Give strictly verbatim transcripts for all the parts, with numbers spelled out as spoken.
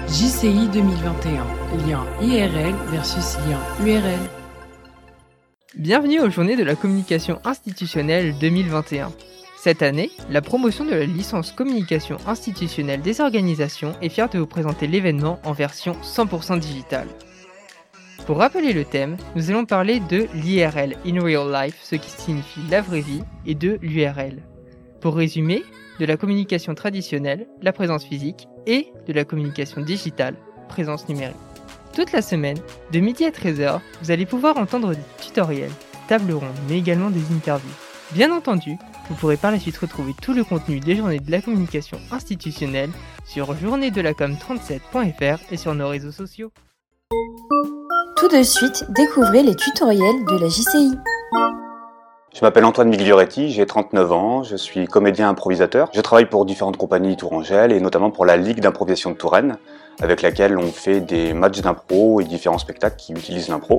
J C I deux mille vingt et un, lien I R L versus lien U R L. Bienvenue aux Journées de la communication institutionnelle deux mille vingt et un. Cette année, la promotion de la licence communication institutionnelle des organisations est fière de vous présenter l'événement en version cent pour cent digitale. Pour rappeler le thème, nous allons parler de l'I R L, in real life, ce qui signifie la vraie vie, et de l'U R L. Pour résumer, de la communication traditionnelle, la présence physique, et de la communication digitale, présence numérique. Toute la semaine, de midi à treize heures, vous allez pouvoir entendre des tutoriels, tables rondes, mais également des interviews. Bien entendu, vous pourrez par la suite retrouver tout le contenu des journées de la communication institutionnelle sur journée de la com trente-sept point f r et sur nos réseaux sociaux. Tout de suite, découvrez les tutoriels de la J C I. Je m'appelle Antoine Miglioretti, j'ai trente-neuf ans, je suis comédien improvisateur. Je travaille pour différentes compagnies tourangelles et notamment pour la Ligue d'improvisation de Touraine, avec laquelle on fait des matchs d'impro et différents spectacles qui utilisent l'impro.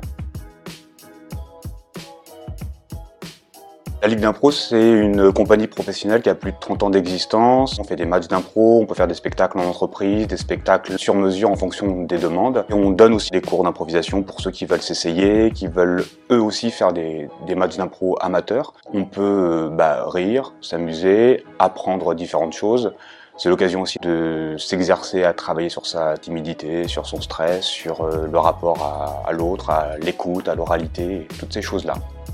La Ligue d'impro, c'est une compagnie professionnelle qui a plus de trente ans d'existence. On fait des matchs d'impro, on peut faire des spectacles en entreprise, des spectacles sur mesure en fonction des demandes. Et on donne aussi des cours d'improvisation pour ceux qui veulent s'essayer, qui veulent eux aussi faire des, des matchs d'impro amateurs. On peut bah, rire, s'amuser, apprendre différentes choses. C'est l'occasion aussi de s'exercer à travailler sur sa timidité, sur son stress, sur le rapport à, à l'autre, à l'écoute, à l'oralité, toutes ces choses-là.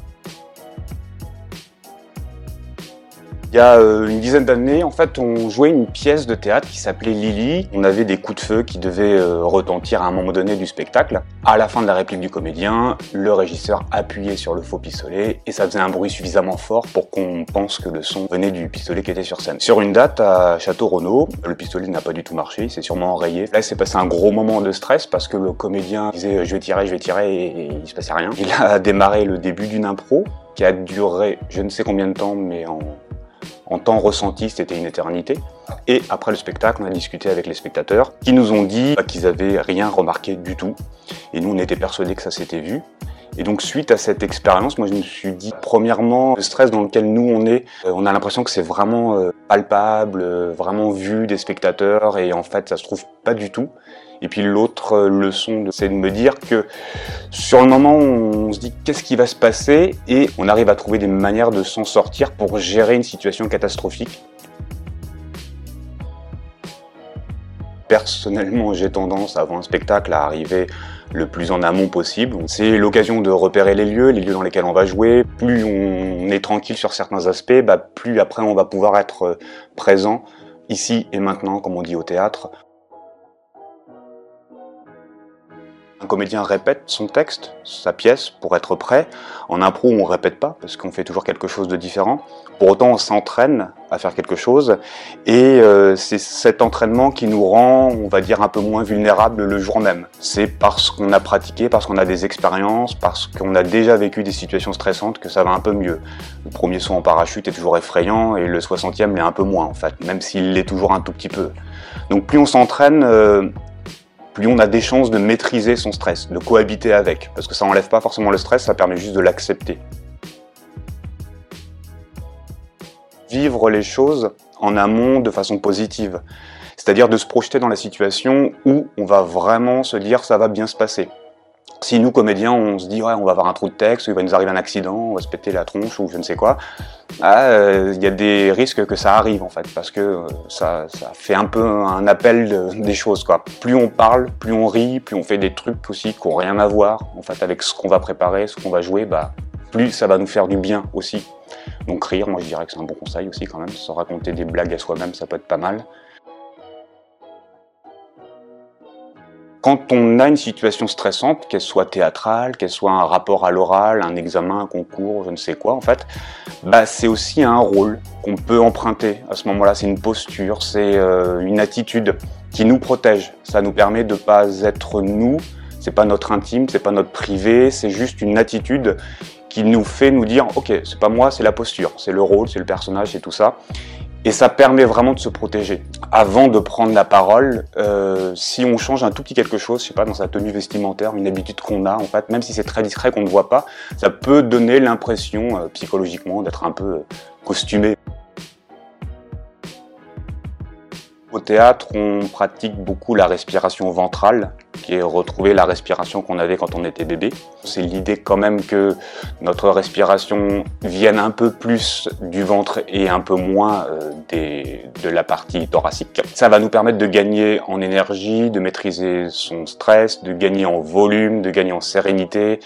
Il y a une dizaine d'années, en fait, on jouait une pièce de théâtre qui s'appelait Lily. On avait des coups de feu qui devaient retentir à un moment donné du spectacle. À la fin de la réplique du comédien, le régisseur appuyait sur le faux pistolet et ça faisait un bruit suffisamment fort pour qu'on pense que le son venait du pistolet qui était sur scène. Sur une date à Château-Renaud, le pistolet n'a pas du tout marché, il s'est sûrement enrayé. Là, il s'est passé un gros moment de stress parce que le comédien disait « je vais tirer, je vais tirer » et, et il se passait rien. Il a démarré le début d'une impro qui a duré je ne sais combien de temps, mais en... En temps ressenti, c'était une éternité. Et après le spectacle, on a discuté avec les spectateurs qui nous ont dit qu'ils n'avaient rien remarqué du tout. Et nous, on était persuadés que ça s'était vu. Et donc, suite à cette expérience, moi, je me suis dit, premièrement, le stress dans lequel nous, on est, on a l'impression que c'est vraiment palpable, vraiment vu des spectateurs. Et en fait, ça se trouve pas du tout. Et puis l'autre leçon, c'est de me dire que sur le moment, on se dit qu'est-ce qui va se passer et on arrive à trouver des manières de s'en sortir pour gérer une situation catastrophique. Personnellement, j'ai tendance, avant un spectacle, à arriver le plus en amont possible. C'est l'occasion de repérer les lieux, les lieux dans lesquels on va jouer. Plus on est tranquille sur certains aspects, bah, plus après on va pouvoir être présent ici et maintenant, comme on dit au théâtre. Un comédien répète son texte, sa pièce, pour être prêt. En impro, on ne répète pas, parce qu'on fait toujours quelque chose de différent. Pour autant, on s'entraîne à faire quelque chose. Et euh, c'est cet entraînement qui nous rend, on va dire, un peu moins vulnérables le jour même. C'est parce qu'on a pratiqué, parce qu'on a des expériences, parce qu'on a déjà vécu des situations stressantes que ça va un peu mieux. Le premier saut en parachute est toujours effrayant, et le soixantième l'est un peu moins, en fait, même s'il l'est toujours un tout petit peu. Donc plus on s'entraîne, euh, plus on a des chances de maîtriser son stress, de cohabiter avec, parce que ça n'enlève pas forcément le stress, ça permet juste de l'accepter. Vivre les choses en amont de façon positive, c'est-à-dire de se projeter dans la situation où on va vraiment se dire ça va bien se passer. Si nous, comédiens, on se dit ouais, on va avoir un trou de texte, il va nous arriver un accident, on va se péter la tronche ou je ne sais quoi, ah, euh, y a des risques que ça arrive en fait, parce que euh, ça, ça fait un peu un appel de, des choses, quoi. Plus on parle, plus on rit, plus on fait des trucs aussi qui n'ont rien à voir en fait, avec ce qu'on va préparer, ce qu'on va jouer, bah, plus ça va nous faire du bien aussi. Donc rire, moi je dirais que c'est un bon conseil aussi quand même, se raconter des blagues à soi-même, ça peut être pas mal. Quand on a une situation stressante, qu'elle soit théâtrale, qu'elle soit un rapport à l'oral, un examen, un concours, je ne sais quoi en fait, bah c'est aussi un rôle qu'on peut emprunter à ce moment-là, c'est une posture, c'est euh, une attitude qui nous protège. Ça nous permet de ne pas être nous, c'est pas notre intime, c'est pas notre privé, c'est juste une attitude qui nous fait nous dire « ok, c'est pas moi, c'est la posture, c'est le rôle, c'est le personnage, c'est tout ça ». Et ça permet vraiment de se protéger. Avant de prendre la parole, euh, si on change un tout petit quelque chose, je sais pas, dans sa tenue vestimentaire, une habitude qu'on a, en fait, même si c'est très discret, qu'on ne voit pas, ça peut donner l'impression, euh, psychologiquement, d'être un peu euh, costumé. Au théâtre, on pratique beaucoup la respiration ventrale, qui est retrouver la respiration qu'on avait quand on était bébé. C'est l'idée quand même que notre respiration vienne un peu plus du ventre et un peu moins euh, des, de la partie thoracique. Ça va nous permettre de gagner en énergie, de maîtriser son stress, de gagner en volume, de gagner en sérénité.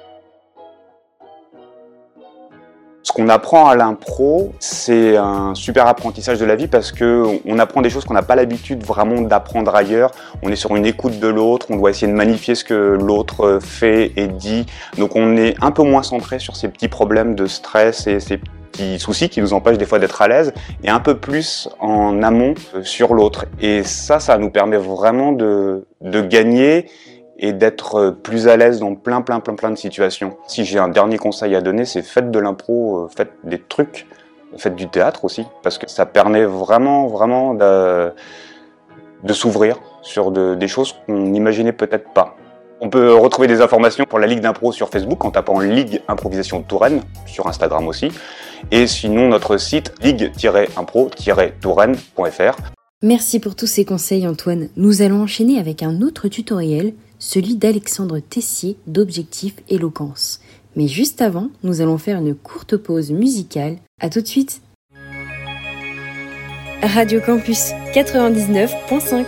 Ce qu'on apprend à l'impro, c'est un super apprentissage de la vie parce qu'on apprend des choses qu'on n'a pas l'habitude vraiment d'apprendre ailleurs. On est sur une écoute de l'autre, on doit essayer de magnifier ce que l'autre fait et dit. Donc on est un peu moins centré sur ces petits problèmes de stress et ces petits soucis qui nous empêchent des fois d'être à l'aise et un peu plus en amont sur l'autre. Et ça, ça nous permet vraiment de, de gagner et d'être plus à l'aise dans plein, plein, plein, plein de situations. Si j'ai un dernier conseil à donner, c'est faites de l'impro, faites des trucs, faites du théâtre aussi, parce que ça permet vraiment, vraiment de, de s'ouvrir sur de, des choses qu'on n'imaginait peut-être pas. On peut retrouver des informations pour la Ligue d'impro sur Facebook en tapant Ligue Improvisation Touraine, sur Instagram aussi, et sinon notre site ligue tiret impro tiret touraine point f r. Merci pour tous ces conseils Antoine. Nous allons enchaîner avec un autre tutoriel, celui d'Alexandre Tessier d'Objectif Éloquence. Mais juste avant, nous allons faire une courte pause musicale. À tout de suite. Radio Campus quatre-vingt-dix-neuf virgule cinq.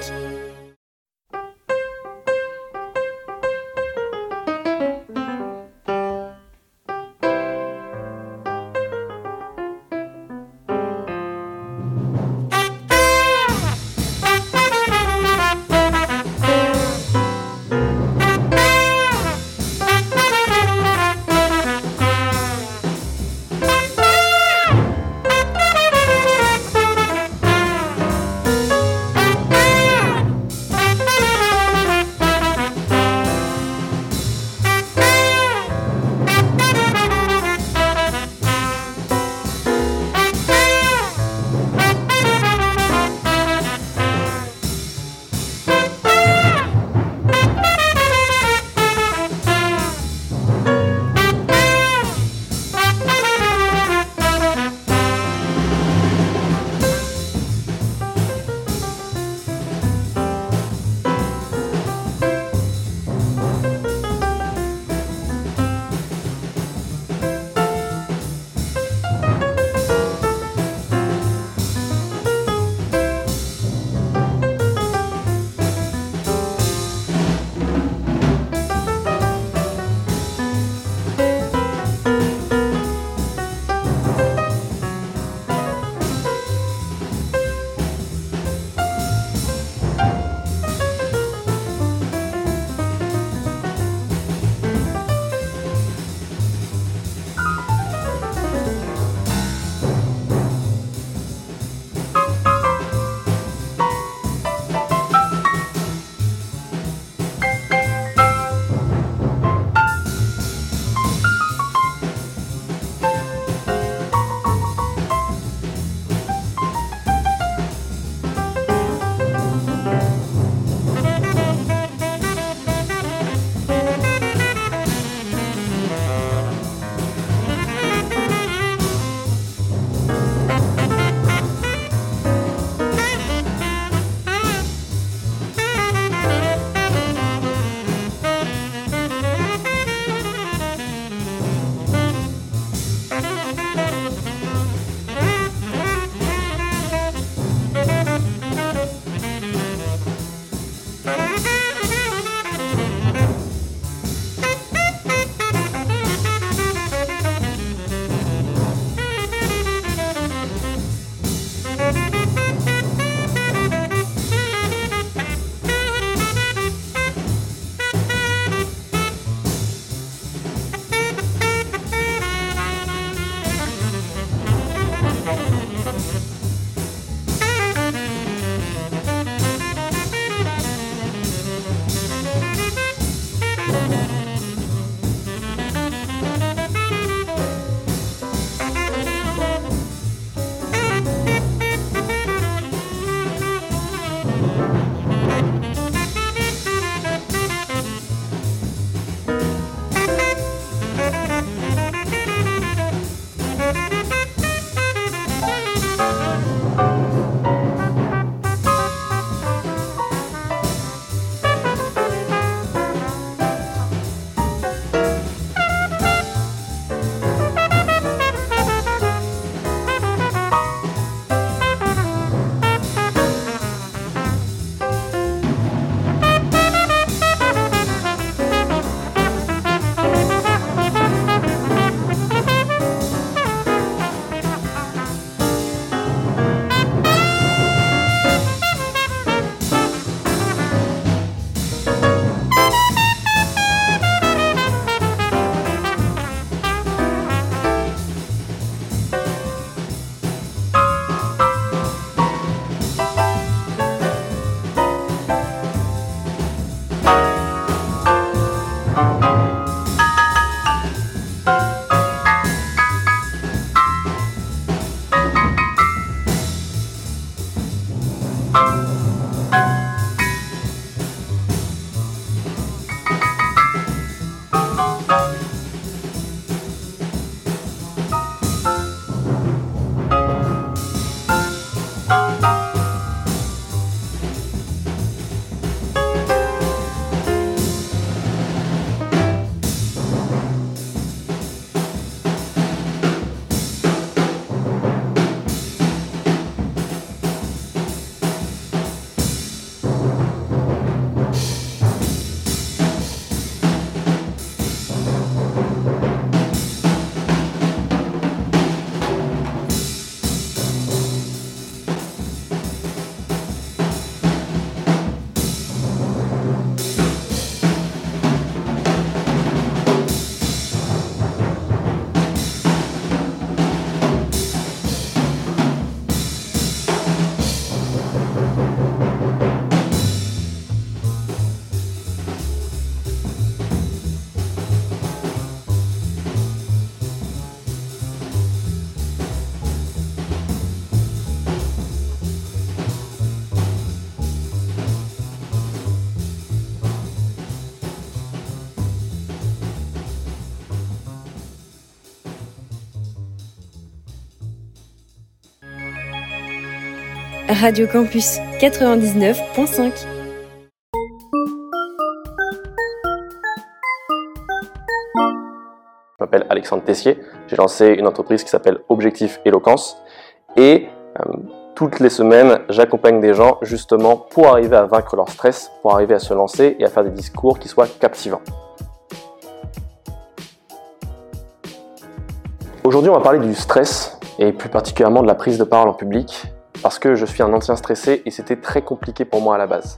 Radio Campus quatre-vingt-dix-neuf virgule cinq. Je m'appelle Alexandre Tessier, j'ai lancé une entreprise qui s'appelle Objectif Éloquence et euh, toutes les semaines j'accompagne des gens justement pour arriver à vaincre leur stress, pour arriver à se lancer et à faire des discours qui soient captivants. Aujourd'hui on va parler du stress et plus particulièrement de la prise de parole en public parce que je suis un ancien stressé et c'était très compliqué pour moi à la base.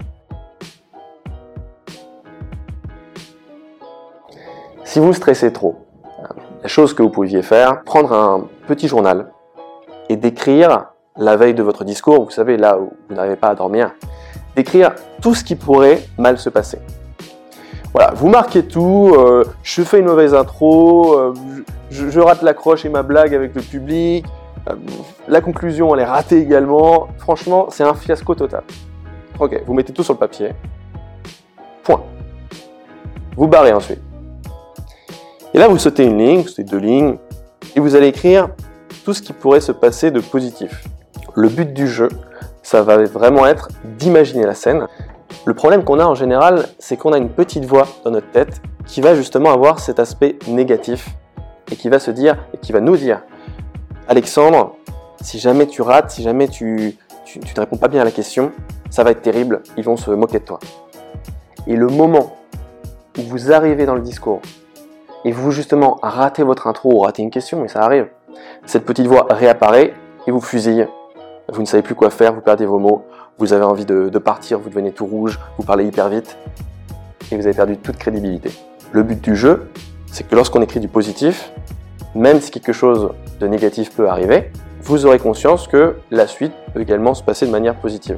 Si vous stressez trop, la chose que vous pouviez faire, prendre un petit journal et d'écrire la veille de votre discours, vous savez là où vous n'arrivez pas à dormir, d'écrire tout ce qui pourrait mal se passer. Voilà, vous marquez tout, euh, je fais une mauvaise intro, euh, je, je rate l'accroche et ma blague avec le public, euh, la conclusion elle est ratée également, franchement c'est un fiasco total. Ok, vous mettez tout sur le papier, point. Vous barrez ensuite. Et là, vous sautez une ligne, vous sautez deux lignes, et vous allez écrire tout ce qui pourrait se passer de positif. Le but du jeu, ça va vraiment être d'imaginer la scène. Le problème qu'on a en général, c'est qu'on a une petite voix dans notre tête qui va justement avoir cet aspect négatif et qui va se dire, et qui va nous dire « Alexandre, si jamais tu rates, si jamais tu, tu, tu ne réponds pas bien à la question, ça va être terrible, ils vont se moquer de toi. » Et le moment où vous arrivez dans le discours, et vous justement ratez votre intro ou ratez une question, mais ça arrive. Cette petite voix réapparaît et vous fusille. Vous ne savez plus quoi faire, vous perdez vos mots, vous avez envie de, de partir, vous devenez tout rouge, vous parlez hyper vite et vous avez perdu toute crédibilité. Le but du jeu, c'est que lorsqu'on écrit du positif, même si quelque chose de négatif peut arriver, vous aurez conscience que la suite peut également se passer de manière positive.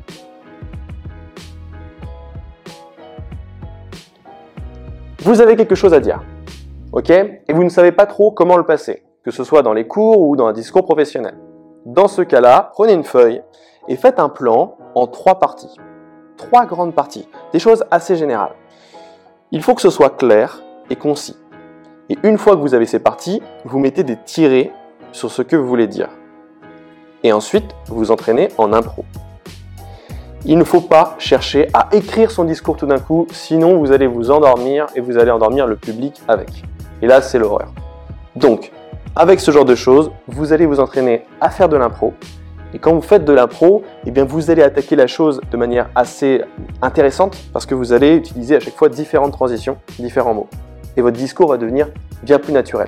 Vous avez quelque chose à dire. Ok ? Et vous ne savez pas trop comment le passer, que ce soit dans les cours ou dans un discours professionnel. Dans ce cas-là, prenez une feuille et faites un plan en trois parties. Trois grandes parties, des choses assez générales. Il faut que ce soit clair et concis. Et une fois que vous avez ces parties, vous mettez des tirets sur ce que vous voulez dire. Et ensuite, vous vous entraînez en impro. Il ne faut pas chercher à écrire son discours tout d'un coup, sinon vous allez vous endormir et vous allez endormir le public avec. Et là, c'est l'horreur. Donc, avec ce genre de choses, vous allez vous entraîner à faire de l'impro. Et quand vous faites de l'impro, eh bien, vous allez attaquer la chose de manière assez intéressante parce que vous allez utiliser à chaque fois différentes transitions, différents mots. Et votre discours va devenir bien plus naturel.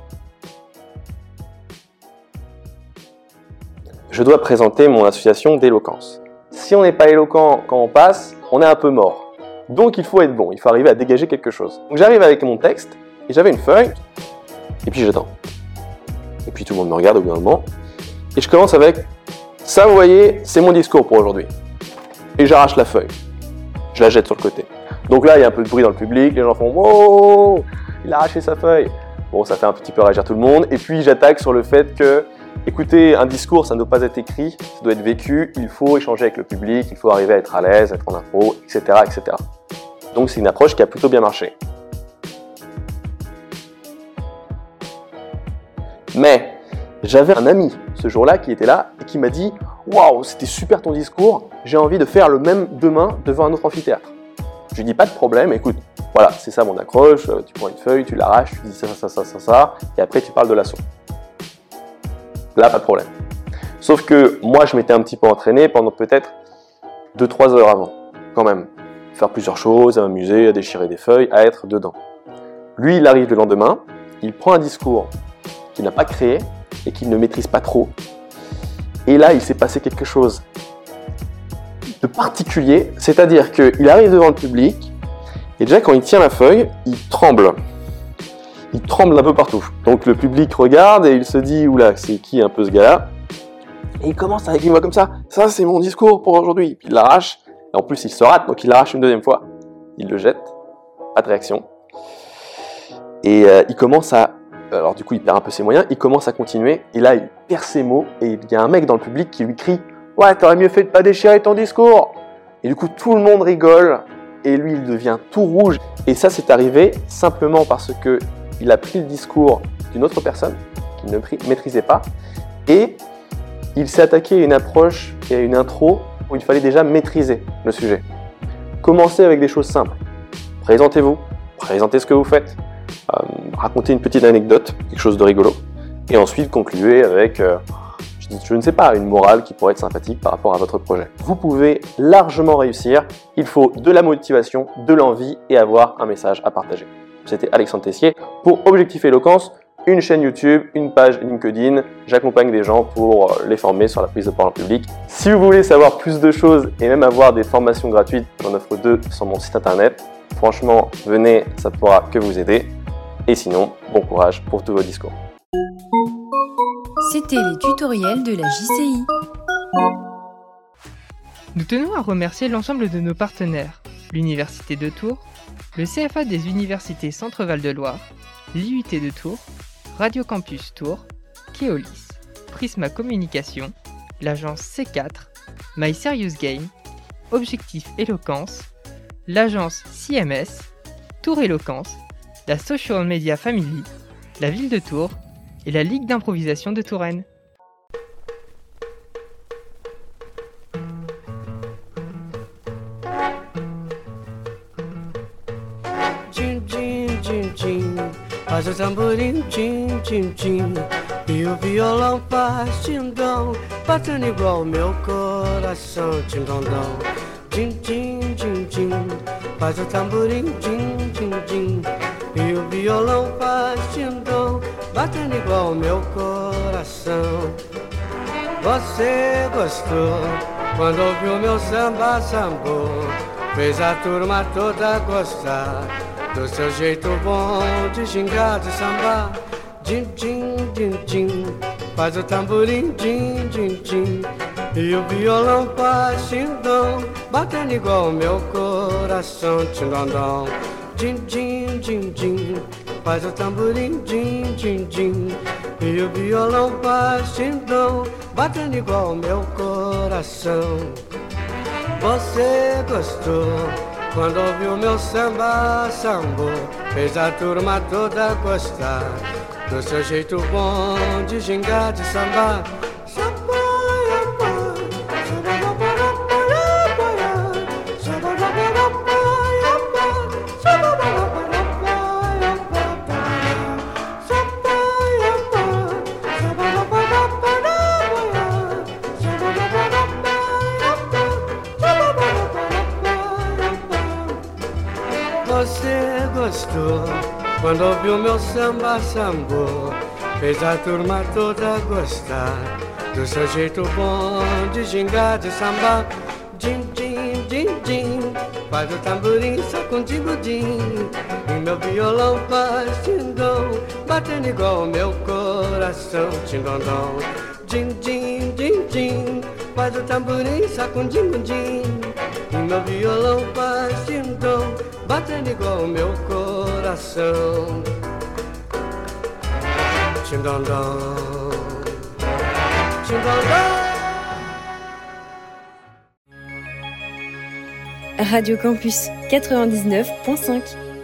Je dois présenter mon association d'éloquence. Si on n'est pas éloquent quand on passe, on est un peu mort. Donc il faut être bon, il faut arriver à dégager quelque chose. Donc j'arrive avec mon texte, et j'avais une feuille, et puis j'attends. Et puis tout le monde me regarde au bout d'un moment, et je commence avec « Ça, vous voyez, c'est mon discours pour aujourd'hui. » Et j'arrache la feuille. Je la jette sur le côté. Donc là, il y a un peu de bruit dans le public, les gens font « Wow, il a arraché sa feuille !» Bon, ça fait un petit peu réagir tout le monde, et puis j'attaque sur le fait que écoutez, un discours, ça ne doit pas être écrit, ça doit être vécu, il faut échanger avec le public, il faut arriver à être à l'aise, être en impro, et cetera, et cetera. Donc c'est une approche qui a plutôt bien marché. Mais j'avais un ami ce jour-là qui était là et qui m'a dit « Waouh, c'était super ton discours, j'ai envie de faire le même demain devant un autre amphithéâtre. » Je lui dis « Pas de problème, écoute, voilà, c'est ça mon accroche, tu prends une feuille, tu l'arraches, tu dis ça, ça, ça, ça, ça, et après tu parles de la son. » Là, pas de problème. Sauf que moi, je m'étais un petit peu entraîné pendant peut-être deux trois heures avant, quand même. Faire plusieurs choses, à m'amuser, à déchirer des feuilles, à être dedans. Lui, il arrive le lendemain, il prend un discours qu'il n'a pas créé et qu'il ne maîtrise pas trop. Et là, il s'est passé quelque chose de particulier, c'est-à-dire qu'il arrive devant le public, et déjà quand il tient la feuille, il tremble. Il tremble un peu partout. Donc le public regarde et il se dit « Oula, c'est qui un peu ce gars-là ?» Et il commence avec une voix comme ça. « Ça, c'est mon discours pour aujourd'hui. » Puis il l'arrache. Et en plus, il se rate, donc il l'arrache une deuxième fois. Il le jette. Pas de réaction. Et euh, il commence à... Alors du coup, il perd un peu ses moyens. Il commence à continuer. Et là, il perd ses mots. Et il y a un mec dans le public qui lui crie « Ouais, t'aurais mieux fait de pas déchirer ton discours !» Et du coup, tout le monde rigole. Et lui, il devient tout rouge. Et ça, c'est arrivé simplement parce que il a pris le discours d'une autre personne qu'il ne maîtrisait pas et il s'est attaqué à une approche et à une intro où il fallait déjà maîtriser le sujet. Commencez avec des choses simples. Présentez-vous, présentez ce que vous faites, euh, racontez une petite anecdote, quelque chose de rigolo, et ensuite concluez avec, euh, je, dis, je ne sais pas, une morale qui pourrait être sympathique par rapport à votre projet. Vous pouvez largement réussir, il faut de la motivation, de l'envie et avoir un message à partager. C'était Alexandre Tessier pour Objectif Éloquence, une chaîne YouTube, une page LinkedIn. J'accompagne des gens pour les former sur la prise de parole en public. Si vous voulez savoir plus de choses et même avoir des formations gratuites, j'en offre deux sur mon site internet. Franchement, venez, ça ne pourra que vous aider. Et sinon, bon courage pour tous vos discours. C'était les tutoriels de la J C I. Nous tenons à remercier l'ensemble de nos partenaires, l'Université de Tours, le C F A des Universités Centre-Val de Loire, l'I U T de Tours, Radio Campus Tours, Keolis, Prisma Communication, l'agence C quatre, My Serious Game, Objectif Éloquence, l'agence C M S, Tours Éloquence, la Social Media Family, la Ville de Tours et la Ligue d'improvisation de Touraine. Faz o tamborim, tim, tim, tim. E o violão faz tim-dom, batendo igual meu coração, tim-dom-dom. Tim, tim, tim, tim. Faz o tamborim, tim, tim, tim. E o violão faz tim-dom, batendo igual meu coração. Você gostou quando ouviu meu samba, sambô, fez a turma toda gostar do seu jeito bom de gingar, de sambar. Din, din, din, din. Faz o tamborim, din, din, din. E o violão faz tim-dom, batendo igual o meu coração, tim-dom-dom. Din, din, din, din. Faz o tamborim, din, din, din. E o violão faz tim-dom, batendo igual o meu coração. Você gostou quando ouviu meu samba, sambô, fez a turma toda gostar do seu jeito bom de gingar, de sambar. Você gostou quando ouviu meu samba, sambô, fez a turma toda gostar do seu jeito bom de gingar, de sambar. Din, din, din, din. Faz o tamborim, sacudindo, din. E meu violão faz tim-dom, batendo igual o meu coração, tim-dom-dom. Din, din, din, din. Faz o tamborim, sacudindo, din. E meu violão faz tim-dom, batendo igual o meu coração. Tim-dom-dom, tim-dom-dom. Radio Campus quatre-vingt-dix-neuf point cinq.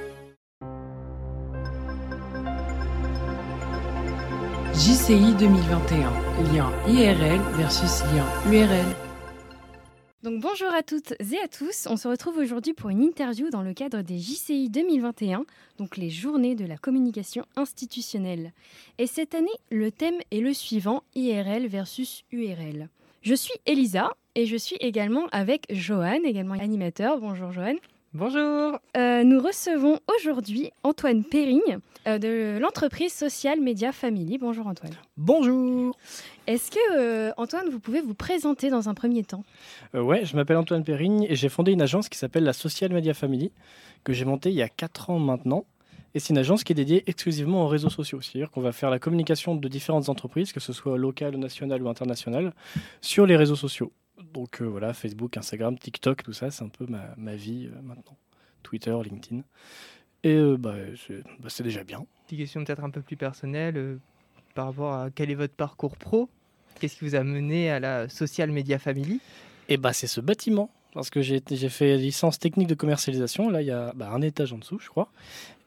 J C I deux mille vingt et un, lien I R L versus lien U R L. Donc bonjour à toutes et à tous, on se retrouve aujourd'hui pour une interview dans le cadre des J C I deux mille vingt et un, donc les journées de la communication institutionnelle. Et cette année, le thème est le suivant, I R L versus U R L. Je suis Elisa et je suis également avec Johan, également animateur. Bonjour Johan. Bonjour. Euh, nous recevons aujourd'hui Antoine Périgne euh, de l'entreprise Social Media Family. Bonjour Antoine. Bonjour. Est-ce que, euh, Antoine, vous pouvez vous présenter dans un premier temps ? euh, Ouais, je m'appelle Antoine Périgne et j'ai fondé une agence qui s'appelle la Social Media Family, que j'ai montée il y a quatre ans maintenant. Et c'est une agence qui est dédiée exclusivement aux réseaux sociaux. C'est-à-dire qu'on va faire la communication de différentes entreprises, que ce soit locales, nationales ou internationales, sur les réseaux sociaux. Donc euh, voilà, Facebook, Instagram, TikTok, tout ça, c'est un peu ma, ma vie euh, maintenant. Twitter, LinkedIn. Et euh, bah, c'est, bah, c'est déjà bien. Petite question peut-être un peu plus personnelle, euh, par rapport à quel est votre parcours pro ? Qu'est-ce qui vous a mené à la Social Media Family ? Et bah, c'est ce bâtiment. Parce que j'ai, j'ai fait licence technique de commercialisation. Là, il y a bah, un étage en dessous, je crois.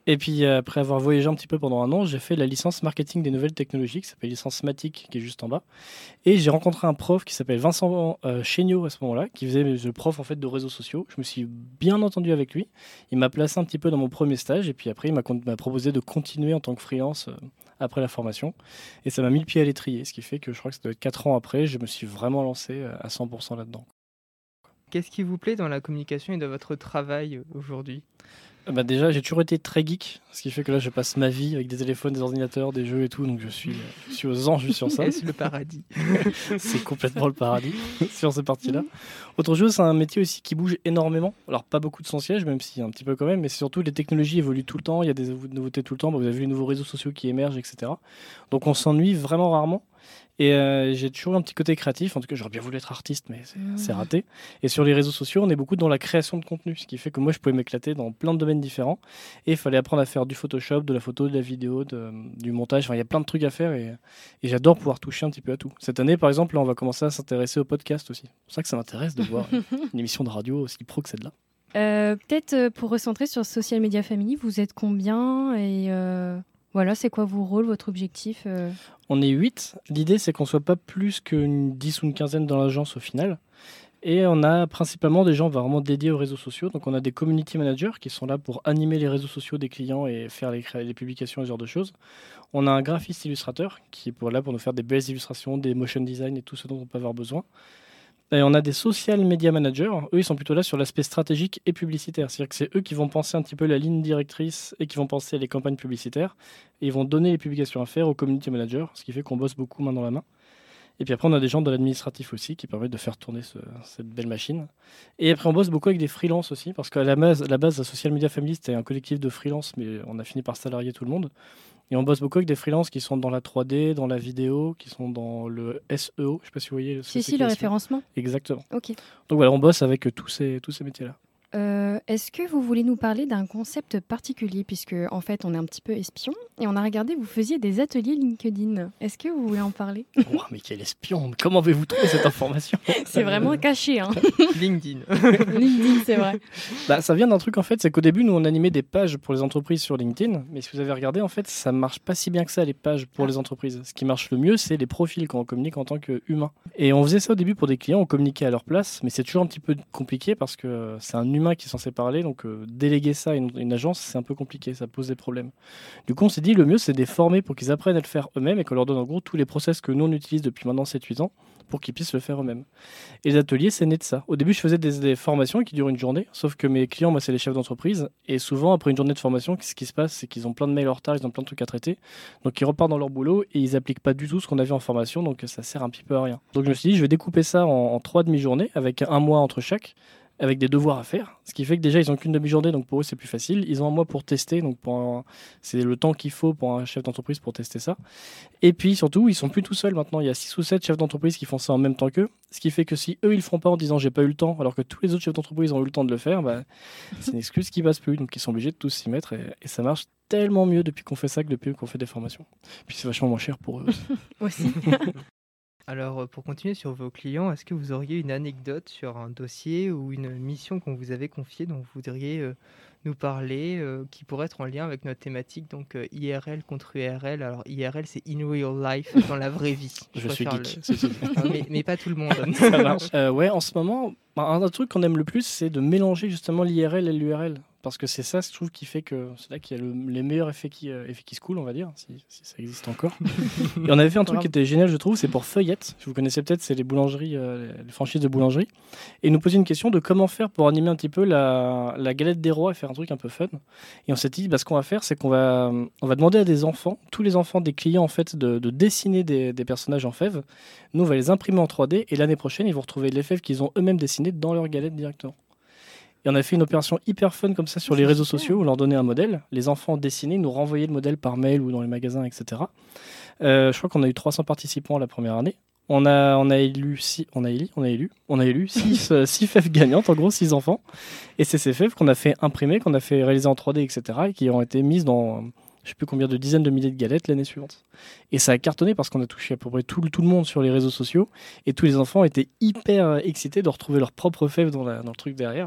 Et puis après avoir voyagé un petit peu pendant un an, j'ai fait la licence marketing des nouvelles technologies, qui s'appelle licence Matic, qui est juste en bas. Et j'ai rencontré un prof qui s'appelle Vincent euh, Chéniaud à ce moment-là, qui faisait le prof en fait de réseaux sociaux. Je me suis bien entendu avec lui. Il m'a placé un petit peu dans mon premier stage, et puis après il m'a, con- m'a proposé de continuer en tant que freelance euh, après la formation. Et ça m'a mis le pied à l'étrier, ce qui fait que je crois que ça doit être quatre ans après, je me suis vraiment lancé euh, à cent pour cent là-dedans. Qu'est-ce qui vous plaît dans la communication et dans votre travail euh, aujourd'hui ? Bah déjà, j'ai toujours été très geek, ce qui fait que là, je passe ma vie avec des téléphones, des ordinateurs, des jeux et tout, donc je suis, euh, je suis aux anges sur ça. Est-ce le paradis ? C'est complètement le paradis sur ces parties-là. Autre chose, c'est un métier aussi qui bouge énormément. Alors, pas beaucoup de son siège, même si un petit peu quand même, mais c'est surtout les technologies évoluent tout le temps, il y a des nouveautés tout le temps. Vous avez vu les nouveaux réseaux sociaux qui émergent, et cetera. Donc, on s'ennuie vraiment rarement. Et euh, j'ai toujours un petit côté créatif, en tout cas j'aurais bien voulu être artiste, mais c'est, c'est raté. Et sur les réseaux sociaux, on est beaucoup dans la création de contenu, ce qui fait que moi je pouvais m'éclater dans plein de domaines différents. Et il fallait apprendre à faire du Photoshop, de la photo, de la vidéo, de, du montage, enfin il y a plein de trucs à faire et, et j'adore pouvoir toucher un petit peu à tout. Cette année par exemple, là, on va commencer à s'intéresser au podcast aussi. C'est pour ça que ça m'intéresse de voir une émission de radio aussi pro que celle-là. Euh, peut-être euh, pour recentrer sur Social Media Family, vous êtes combien et euh, voilà, c'est quoi vos rôles, votre objectif euh On est huit. L'idée, c'est qu'on ne soit pas plus qu'une dix ou une quinzaine dans l'agence au final. Et on a principalement des gens vraiment dédiés aux réseaux sociaux. Donc, on a des community managers qui sont là pour animer les réseaux sociaux des clients et faire les, cré- les publications et ce genre de choses. On a un graphiste illustrateur qui est pour, là pour nous faire des belles illustrations, des motion design et tout ce dont on peut avoir besoin. Et on a des social media managers. Eux, ils sont plutôt là sur l'aspect stratégique et publicitaire. C'est-à-dire que c'est eux qui vont penser un petit peu la ligne directrice et qui vont penser les campagnes publicitaires. Et ils vont donner les publications à faire aux community managers, ce qui fait qu'on bosse beaucoup main dans la main. Et puis après, on a des gens de l'administratif aussi qui permettent de faire tourner ce- cette belle machine. Et après, on bosse beaucoup avec des freelances aussi, parce qu'à la base, la base, la Social Media Family, c'était un collectif de freelance, mais on a fini par salarier tout le monde. Et on bosse beaucoup avec des freelances qui sont dans la trois D, dans la vidéo, qui sont dans le S E O. Je ne sais pas si vous voyez. ce que Si, c'est si, que le S E O. référencement. Exactement. Ok. Donc voilà, on bosse avec tous ces, tous ces métiers-là. Euh, est-ce que vous voulez nous parler d'un concept particulier, puisque en fait on est un petit peu espion et on a regardé, vous faisiez des ateliers LinkedIn. Est-ce que vous voulez en parler? Oh, mais quel espion! Comment avez-vous trouvé cette information? C'est vraiment caché, hein. LinkedIn. LinkedIn, c'est vrai. Bah, ça vient d'un truc en fait, c'est qu'au début nous on animait des pages pour les entreprises sur LinkedIn, mais si vous avez regardé en fait ça marche pas si bien que ça les pages pour Ah. les entreprises. Ce qui marche le mieux c'est les profils quand on communique en tant qu'humain. Et on faisait ça au début pour des clients, on communiquait à leur place, mais c'est toujours un petit peu compliqué parce que euh, c'est un humain qui est censé parler, donc euh, déléguer ça à une, une agence c'est un peu compliqué, ça pose des problèmes. Du coup on s'est dit le mieux c'est de les former pour qu'ils apprennent à le faire eux-mêmes et qu'on leur donne en gros tous les process que nous on utilise depuis maintenant sept huit ans pour qu'ils puissent le faire eux-mêmes. Et les ateliers, c'est né de ça. Au début, je faisais des, des formations qui durent une journée, sauf que mes clients, moi, c'est les chefs d'entreprise. Et souvent, après une journée de formation, ce qui se passe, c'est qu'ils ont plein de mails en retard, ils ont plein de trucs à traiter. Donc, ils repartent dans leur boulot et ils n'appliquent pas du tout ce qu'on avait en formation. Donc, ça sert un petit peu à rien. Donc, je me suis dit, je vais découper ça en, en trois demi-journées, avec un mois entre chaque, avec des devoirs à faire. Ce qui fait que déjà, ils n'ont qu'une demi-journée, donc pour eux, c'est plus facile. Ils ont un mois pour tester, donc pour un... c'est le temps qu'il faut pour un chef d'entreprise pour tester ça. Et puis surtout, ils sont plus tout seuls maintenant. Il y a six ou sept chefs d'entreprise qui font ça en même temps qu'eux. Ce qui fait que si eux, ils le font pas en disant j'ai pas eu le temps, alors que tous les autres chefs d'entreprise ont eu le temps de le faire, bah, c'est une excuse qui passe plus. Donc ils sont obligés de tous s'y mettre et, et ça marche tellement mieux depuis qu'on fait ça que depuis qu'on fait des formations. Puis c'est vachement moins cher pour eux aussi. Aussi. Alors, euh, pour continuer sur vos clients, est-ce que vous auriez une anecdote sur un dossier ou une mission qu'on vous avait confiée dont vous voudriez euh, nous parler, euh, qui pourrait être en lien avec notre thématique, donc euh, I R L contre U R L. Alors, I R L, c'est in real life, dans la vraie vie. Je suis préfère geek. le- Si, si. Ah, mais, mais pas tout le monde. Ça marche. Euh, ouais, en ce moment, bah, un, un truc qu'on aime le plus, c'est de mélanger justement l'I R L et l'U R L. Parce que c'est ça, je trouve, qui fait que c'est là qu'il y a le- les meilleurs effets qui, euh, effets qui se coulent, on va dire, si, si ça existe encore. Et on avait fait un truc qui était génial, je trouve, c'est pour Feuillette. Vous connaissez peut-être, c'est les boulangeries, euh, les franchises de boulangerie. Et ils nous posaient une question de comment faire pour animer un petit peu la, la galette des rois et faire un truc un peu fun. Et on s'est dit, bah, ce qu'on va faire, c'est qu'on va, on va demander à des enfants, tous les enfants des clients, en fait, de, de dessiner des, des personnages en fèves. Nous, on va les imprimer en trois D et l'année prochaine, ils vont retrouver les fèves qu'ils ont eux-mêmes dessinées dans leur galette directement. Et on a fait une opération hyper fun comme ça sur les réseaux sociaux où on leur donnait un modèle. Les enfants dessinaient, nous renvoyaient le modèle par mail ou dans les magasins, et cetera. Euh, je crois qu'on a eu trois cents participants la première année. On a, on a élu six, on a élu, on a élu, on a élu six, euh, six fèves gagnantes, en gros six enfants. Et c'est ces fèves qu'on a fait imprimer, qu'on a fait réaliser en trois D, et cetera. Et qui ont été mises dans, je sais plus combien de dizaines de milliers de galettes l'année suivante. Et ça a cartonné parce qu'on a touché à peu près tout, le- tout le monde sur les réseaux sociaux. Et tous les enfants étaient hyper euh, excités de retrouver leurs propres fèves dans, la- dans le truc derrière.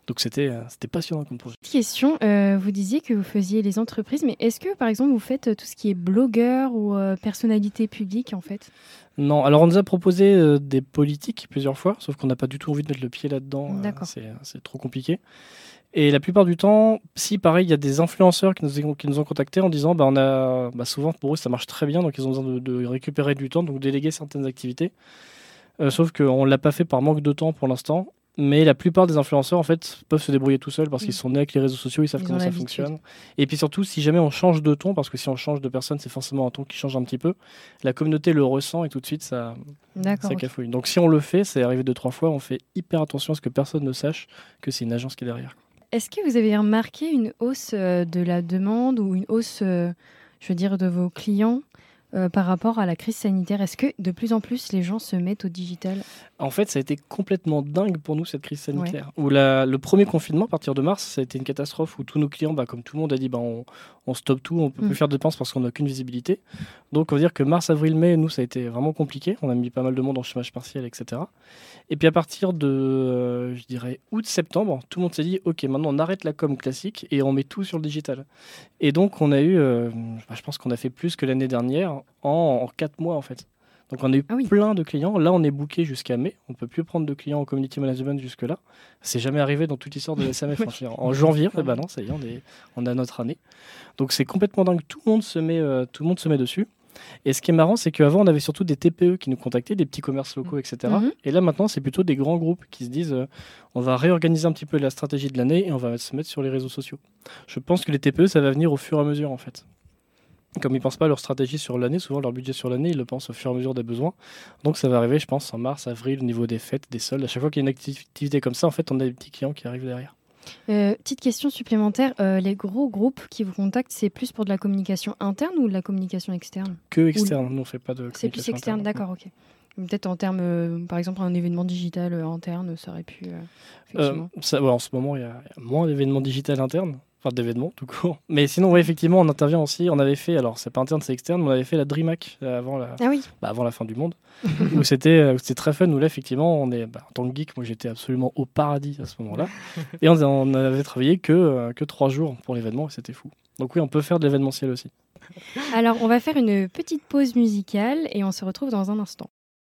Donc c'était, euh, c'était passionnant comme projet. Question, euh, vous disiez que vous faisiez les entreprises, mais est-ce que par exemple vous faites euh, tout ce qui est blogueur ou euh, personnalité publique en fait? Non, alors on nous a proposé euh, des politiques plusieurs fois, sauf qu'on n'a pas du tout envie de mettre le pied là-dedans. euh, D'accord. c'est, c'est trop compliqué. Et la plupart du temps, si pareil, il y a des influenceurs qui nous, ont- qui nous ont contactés en disant, bah, on a, bah, souvent pour eux ça marche très bien, donc ils ont besoin de, de récupérer du temps, donc déléguer certaines activités. Euh, sauf qu'on ne l'a pas fait par manque de temps pour l'instant. Mais la plupart des influenceurs en fait peuvent se débrouiller tout seuls parce Mm. qu'ils sont nés avec les réseaux sociaux, ils savent Ils comment ont ça l'habitude. fonctionne. Et puis surtout, si jamais on change de ton, parce que si on change de personne, c'est forcément un ton qui change un petit peu, la communauté le ressent et tout de suite ça, D'accord. ça ok. cafouille. Donc si on le fait, c'est arrivé deux trois fois, on fait hyper attention à ce que personne ne sache que c'est une agence qui est derrière. Est-ce que vous avez remarqué une hausse euh, de la demande ou une hausse, euh, je veux dire, de vos clients euh, par rapport à la crise sanitaire? Est-ce que de plus en plus les gens se mettent au digital? En fait, ça a été complètement dingue pour nous, cette crise sanitaire. Où la- le premier confinement, à partir de mars, ça a été une catastrophe où tous nos clients, bah, comme tout le monde, a dit bah, on, on stoppe tout, on peut Mm. plus faire de dépenses parce qu'on n'a aucune visibilité. Donc, on va dire que mars, avril, mai, nous, ça a été vraiment compliqué. On a mis pas mal de monde en chômage partiel, et cetera. Et puis, à partir de, euh, je dirais, août-septembre, tout le monde s'est dit ok, maintenant, on arrête la com classique et on met tout sur le digital. Et donc, on a eu, euh, bah, je pense qu'on a fait plus que l'année dernière en, en quatre mois, en fait. Donc on a eu Ah oui. plein de clients. Là, on est booké jusqu'à mai. On ne peut plus prendre de clients en community management jusque-là. C'est jamais arrivé dans toute l'histoire de l'S M F. Oui. hein. En janvier, eh ben non, ça y est, on, est, on a notre année. Donc c'est complètement dingue. Tout le monde se met, euh, tout le monde se met dessus. Et ce qui est marrant, c'est qu'avant, on avait surtout des T P E qui nous contactaient, des petits commerces locaux, et cetera. Mhm. Et là, maintenant, c'est plutôt des grands groupes qui se disent euh, on va réorganiser un petit peu la stratégie de l'année et on va se mettre sur les réseaux sociaux. Je pense que les T P E, ça va venir au fur et à mesure, en fait. Comme ils ne pensent pas à leur stratégie sur l'année, souvent leur budget sur l'année, ils le pensent au fur et à mesure des besoins. Donc ça va arriver, je pense, en mars, avril, au niveau des fêtes, des soldes. À chaque fois qu'il y a une activité comme ça, en fait, on a des petits clients qui arrivent derrière. Euh, petite question supplémentaire, euh, les gros groupes qui vous contactent, c'est plus pour de la communication interne ou de la communication externe? Que externe, nous on ne fait pas de C'est plus communication externe, interne. d'accord, ok. Peut-être en termes, euh, par exemple, un événement digital euh, interne, ça aurait pu. euh, Euh, effectivement. ça, ouais, en ce moment, il y, a il y a moins d'événements digital internes, enfin d'événements tout court. Mais sinon, ouais, effectivement, on intervient aussi. On avait fait, alors c'est pas interne, c'est externe, mais on avait fait la DreamHack euh, avant la, Ah oui, bah, avant la fin du monde, où c'était euh, c'était très fun. Où là, effectivement, on est, bah, en tant que geek, moi j'étais absolument au paradis à ce moment-là. Et on, on avait travaillé que, euh, que trois jours pour l'événement et c'était fou. Donc oui, on peut faire de l'événementiel aussi. alors on va faire une petite pause musicale et on se retrouve dans un instant.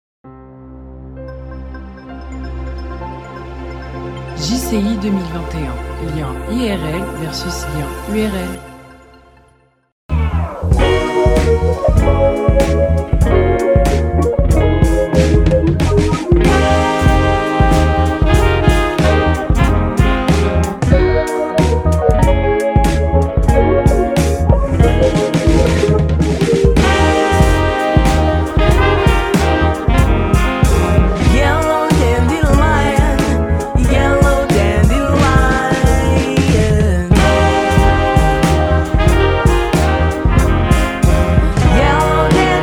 J C I deux mille vingt et un, lien I R L versus lien U R L. Yellow dandelion, yellow dandelion. Yellow dandelion.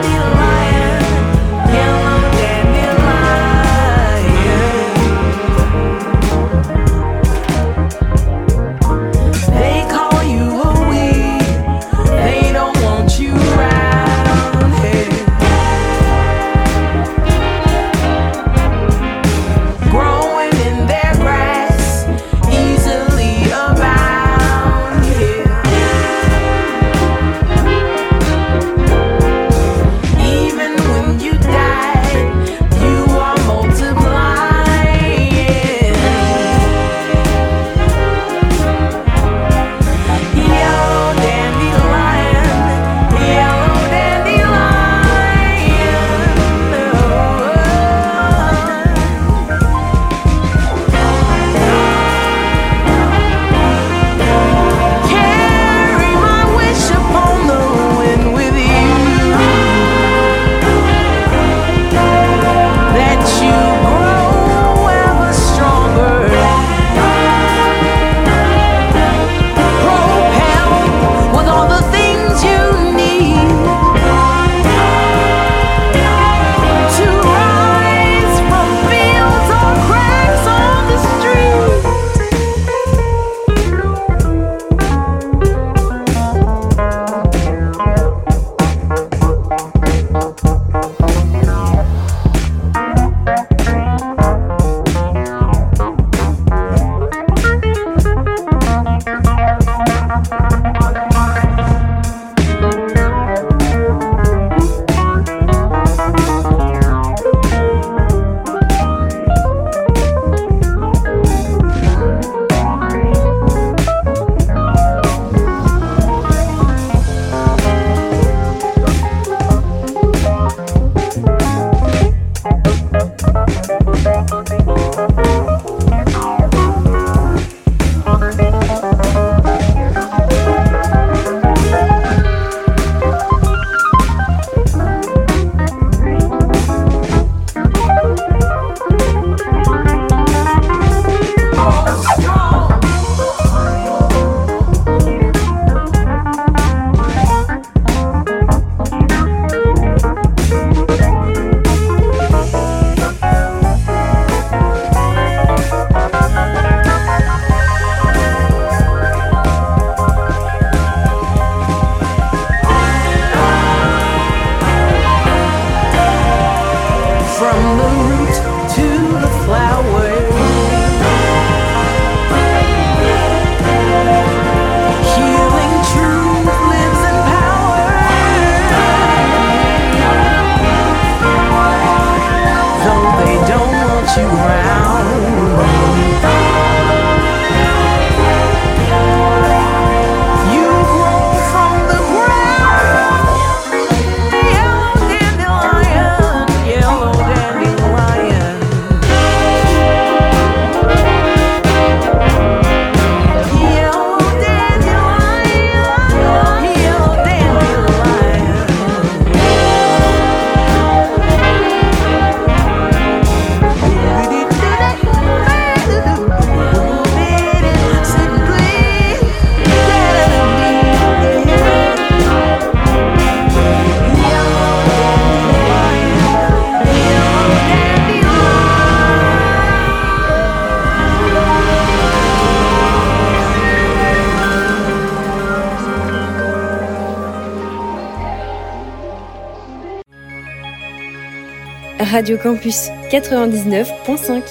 Radio Campus quatre-vingt-dix-neuf virgule cinq.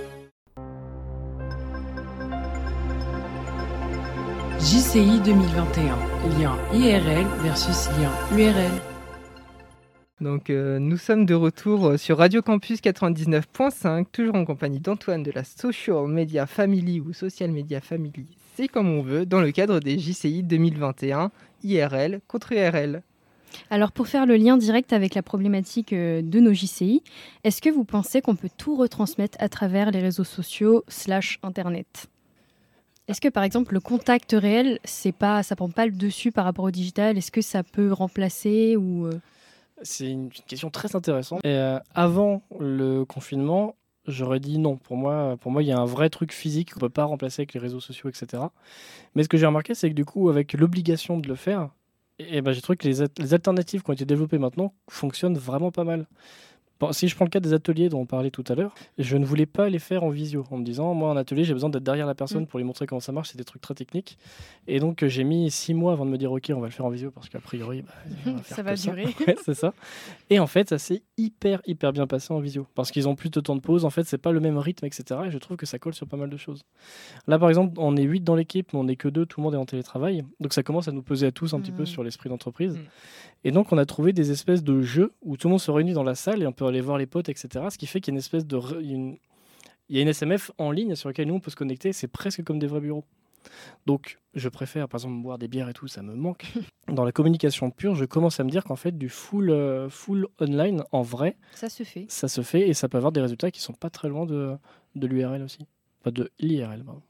J C I deux mille vingt et un, lien I R L versus lien U R L. Donc euh, nous sommes de retour sur Radio Campus quatre-vingt-dix-neuf virgule cinq, toujours en compagnie d'Antoine de la Social Media Family ou Social Media Family, c'est comme on veut, dans le cadre des J C I deux mille vingt et un, I R L contre U R L. Alors pour faire le lien direct avec la problématique de nos J C I, est-ce que vous pensez qu'on peut tout retransmettre à travers les réseaux sociaux slash internet ? Est-ce que par exemple le contact réel, c'est pas, ça prend pas le dessus par rapport au digital ? Est-ce que ça peut remplacer ou euh... C'est une question très intéressante. Et, euh, avant le confinement, j'aurais dit non. Pour moi, pour moi, il y a un vrai truc physique qu'on ne peut pas remplacer avec les réseaux sociaux, et cetera. Mais ce que j'ai remarqué, c'est que du coup, avec l'obligation de le faire, et, et ben, j'ai trouvé que les, at- les alternatives qui ont été développées maintenant fonctionnent vraiment pas mal. Bon, si je prends le cas des ateliers dont on parlait tout à l'heure, je ne voulais pas les faire en visio, en me disant, moi, en atelier, j'ai besoin d'être derrière la personne Mm. pour lui montrer comment ça marche, c'est des trucs très techniques. Et donc, euh, j'ai mis six mois avant de me dire, OK, on va le faire en visio, parce qu'a priori, bah, on va faire Ça va que durer. Ouais, c'est ça. Et en fait, ça s'est hyper, hyper bien passé en visio, parce qu'ils ont plus de temps de pause, en fait, c'est pas le même rythme, et cetera. Et je trouve que ça colle sur pas mal de choses. Là, par exemple, on est huit dans l'équipe, mais on n'est que deux, tout le monde est en télétravail. Donc, ça commence à nous peser à tous un petit peu Mm. sur l'esprit d'entreprise. Mm. Et donc, on a trouvé des espèces de jeux où tout le monde se réunit dans la salle et on peut aller voir les potes, et cetera. Ce qui fait qu'il y a une espèce de... re- une- Il y a une S M F en ligne sur laquelle nous, on peut se connecter. C'est presque comme des vrais bureaux. Donc, je préfère, par exemple, boire des bières et tout, ça me manque. Dans la communication pure, je commence à me dire qu'en fait, du full, euh, full online, en vrai, Ça se fait. ça se fait et ça peut avoir des résultats qui sont pas très loin de, de l'U R L aussi. Pas de l'I R L, pardon.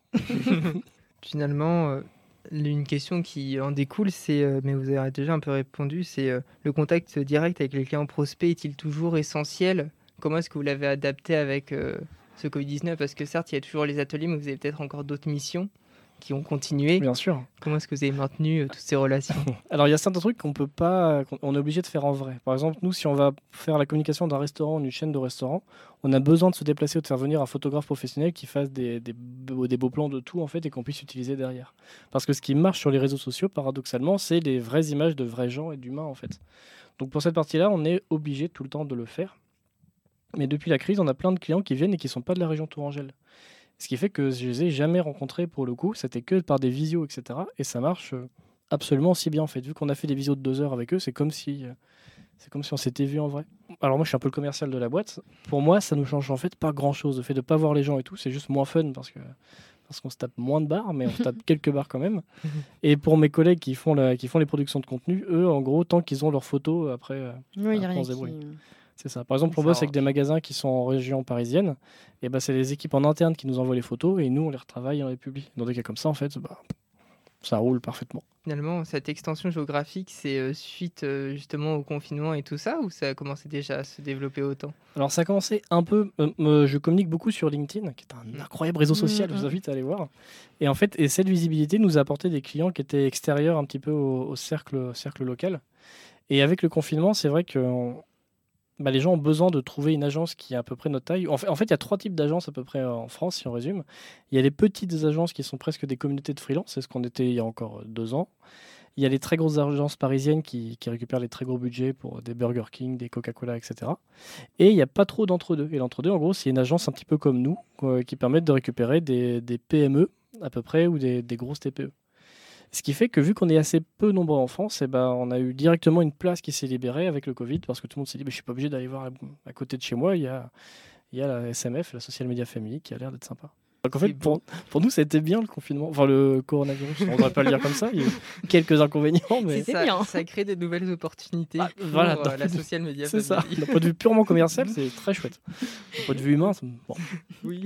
Finalement, euh, une question qui en découle, c'est, euh, mais vous avez déjà un peu répondu, c'est euh, le contact direct avec les clients prospects est-il toujours essentiel ? Comment est-ce que vous l'avez adapté avec euh, ce covid dix-neuf ? Parce que certes, il y a toujours les ateliers, mais vous avez peut-être encore d'autres missions qui ont continué. Bien sûr. Comment est-ce que vous avez maintenu euh, toutes ces relations ? Alors, il y a certains trucs qu'on peut pas, qu'on- on est obligé de faire en vrai. Par exemple, nous, si on va faire la communication d'un restaurant, d'une chaîne de restaurants, on a besoin de se déplacer ou de faire venir un photographe professionnel qui fasse des, des, beaux, des beaux plans de tout, en fait, et qu'on puisse utiliser derrière. Parce que ce qui marche sur les réseaux sociaux, paradoxalement, c'est les vraies images de vrais gens et d'humains, en fait. Donc, pour cette partie-là, on est obligé tout le temps de le faire. Mais depuis la crise, on a plein de clients qui viennent et qui ne sont pas de la région Tourangelle. Ce qui fait que je les ai jamais rencontrés pour le coup, c'était que par des visios, et cetera. Et ça marche euh, absolument aussi bien en fait. Vu qu'on a fait des visios de deux heures avec eux, c'est comme si, euh, c'est comme si on s'était vu en vrai. Alors moi, je suis un peu le commercial de la boîte. Pour moi, ça nous change en fait pas grand-chose. Le fait de pas voir les gens et tout, c'est juste moins fun parce que parce qu'on se tape moins de bars, mais on se tape quelques bars quand même. Et pour mes collègues qui font la, qui font les productions de contenu, eux, en gros, tant qu'ils ont leurs photos, après, euh, Oui, il n'y a après, rien on se qui... débrouille. C'est ça. Par exemple, on Ça bosse avec marche. des magasins qui sont en région parisienne. Et ben, c'est les équipes en interne qui nous envoient les photos et nous, on les retravaille et on les publie. Dans des cas comme ça, en fait, bah, ça roule parfaitement. Finalement, cette extension géographique, c'est euh, suite euh, justement au confinement et tout ça, ou ça a commencé déjà à se développer autant ? Alors, ça a commencé un peu. euh, euh, je communique beaucoup sur LinkedIn, qui est un incroyable réseau social. Je vous invite à aller voir. Et en fait, et cette visibilité nous a apporté des clients qui étaient extérieurs un petit peu au, au cercle, au cercle local. Et avec le confinement, c'est vrai que on- bah, les gens ont besoin de trouver une agence qui a à peu près notre taille. En fait, en fait, il y a trois types d'agences à peu près euh, en France, si on résume. Il y a les petites agences qui sont presque des communautés de freelance, c'est ce qu'on était il y a encore euh, deux ans. Il y a les très grosses agences parisiennes qui, qui récupèrent les très gros budgets pour des Burger King, des Coca-Cola, et cetera. Et il n'y a pas trop d'entre-deux. Et l'entre-deux, en gros, c'est une agence un petit peu comme nous, quoi, qui permettent de récupérer des, des P M E à peu près ou des, des grosses T P E. Ce qui fait que vu qu'on est assez peu nombreux en France, eh ben, on a eu directement une place qui s'est libérée avec le Covid parce que tout le monde s'est dit bah, je suis pas obligé d'aller voir à, à côté de chez moi, il y a, il y a la S M F, la Social Media Family, qui a l'air d'être sympa. Donc en fait, C'est pour, beau. pour nous, ça a été bien le confinement, enfin le coronavirus, on ne devrait pas le dire comme ça, il y a eu quelques inconvénients, mais C'est ça, bien. ça crée des nouvelles opportunités Ah, pour voilà, euh, dans- la social media c'est ça. family. D'un point de vue purement commercial, c'est très chouette. D'un point de vue humain, c'est bon. Oui.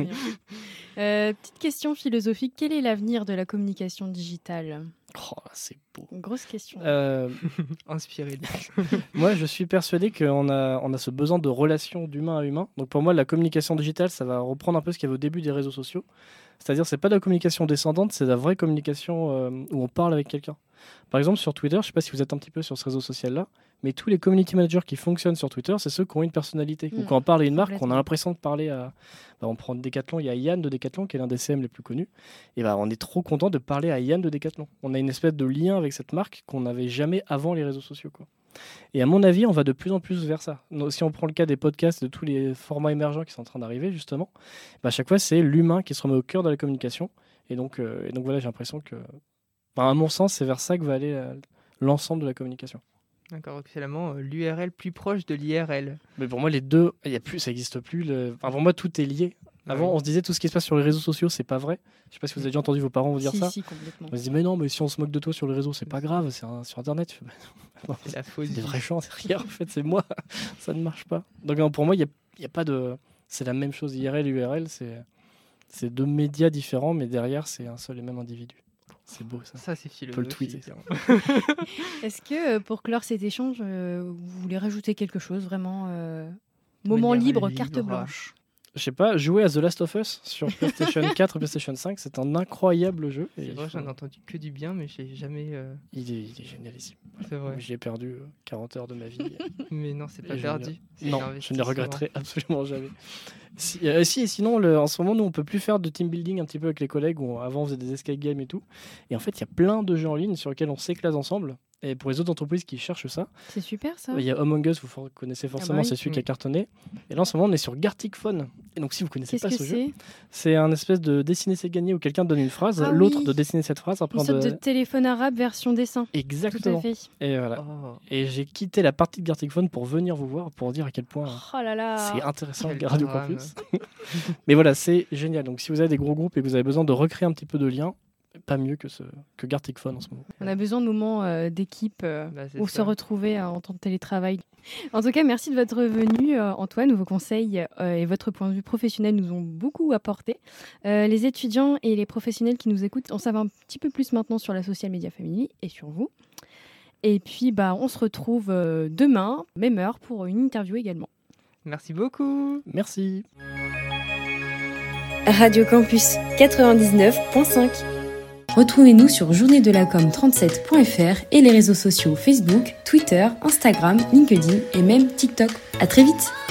Euh, petite question philosophique, quel est l'avenir de la communication digitale ? Oh, c'est beau. Une grosse question. Euh, Inspiré. Moi, je suis persuadé qu'on a, on a ce besoin de relation d'humain à humain. Donc pour moi, la communication digitale, ça va reprendre un peu ce qu'il y avait au début des réseaux sociaux. C'est-à-dire, c'est pas de la communication descendante, c'est de la vraie communication euh, où on parle avec quelqu'un. Par exemple, sur Twitter, je sais pas si vous êtes un petit peu sur ce réseau social-là, mais tous les community managers qui fonctionnent sur Twitter, c'est ceux qui ont une personnalité. Mm. Ou quand on parle à une marque, on Complètement. a l'impression de parler à... Bah, on prend Decathlon, il y a Yann de Decathlon, qui est l'un des C M les plus connus. Et bah, on est trop content de parler à Yann de Decathlon. On a une espèce de lien avec cette marque qu'on n'avait jamais avant les réseaux sociaux, quoi. Et à mon avis, on va de plus en plus vers ça. Donc, si on prend le cas des podcasts, de tous les formats émergents qui sont en train d'arriver, justement, bah, à chaque fois, c'est l'humain qui se remet au cœur de la communication. Et donc, euh, et donc voilà, j'ai l'impression que, enfin, à mon sens, c'est vers ça que va aller euh, l'ensemble de la communication. D'accord, excellemment. euh, L'U R L plus proche de l'I R L. Mais pour moi, les deux, il y a plus, ça n'existe plus. Le... Enfin, pour moi, tout est lié. Avant, Ouais. on se disait tout ce qui se passe sur les réseaux sociaux, c'est pas vrai. Je sais pas si vous avez déjà entendu vos parents vous dire si, ça. si, complètement. On se dit, mais non, mais si on se moque de toi sur les réseaux, c'est pas grave, c'est un- sur Internet. Tu fais, bah, non, C'est la c'est folie. des vrais gens derrière, en fait, c'est moi. Ça ne marche pas. Donc, non, pour moi, il n'y a, il y a pas de. C'est la même chose. I R L et U R L, c'est c'est deux médias différents, mais derrière, c'est un seul et même individu. C'est beau, ça. Ça, c'est On peut le philosophique. tweeter. Est-ce que euh, pour clore cet échange, euh, vous voulez rajouter quelque chose vraiment euh, De moment manière libre, libre, carte ah. blanche. Je sais pas, jouer à The Last of Us sur PlayStation quatre et PlayStation cinq, c'est un incroyable jeu. Et C'est il vrai, faut- j'en ai entendu que du bien, mais j'ai jamais. euh, il, est, il est génialissime. C'est vrai. J'y ai perdu euh, quarante heures de ma vie. Mais non, c'est pas Et je perdu. ne- C'est Non, je l'investissement. ne les regretterai absolument jamais. Si, euh, si et sinon, le- en ce moment, nous, on peut plus faire de team building un petit peu avec les collègues. Où, avant, on faisait des escape games et tout. Et en fait, il y a plein de jeux en ligne sur lesquels on s'éclate ensemble. Et pour les autres entreprises qui cherchent ça, C'est super ça. il y a Among Us, vous for- connaissez forcément, oui. c'est celui qui a Mm. cartonné. Et là, en ce moment, on est sur Gartic Phone. Et donc, si vous connaissez Qu'est-ce pas que ce jeu, c'est c'est un espèce de dessiner c'est gagner où quelqu'un donne une phrase, Ah l'autre oui. de dessiner cette phrase. Après, Une on sorte doit- de téléphone arabe version dessin. Tout à Exactement. fait. Et voilà. Oh, Et j'ai quitté la partie de Gartic Phone pour venir vous voir, pour dire à quel point Oh là là. c'est intéressant Quel le Radio drame. Campus. Mais voilà, c'est génial. Donc si vous avez des gros groupes et que vous avez besoin de recréer un petit peu de liens, pas mieux que, ce, que Gartic Phone en ce moment. On a besoin de moments euh, d'équipe euh, Bah, c'est où ça. se retrouver euh, en temps de télétravail. En tout cas, merci de votre venue, euh, Antoine. Vos conseils euh, et votre point de vue professionnel nous ont beaucoup apporté. Euh, les étudiants et les professionnels qui nous écoutent en savent un petit peu plus maintenant sur la Social Media Family et sur vous. Et puis, bah, on se retrouve euh, demain, même heure, pour une interview également. Merci beaucoup. Merci. Radio Campus quatre-vingt-dix-neuf point cinq. Retrouvez-nous sur journée de la com trente-sept point f r et les réseaux sociaux Facebook, Twitter, Instagram, LinkedIn et même TikTok. À très vite!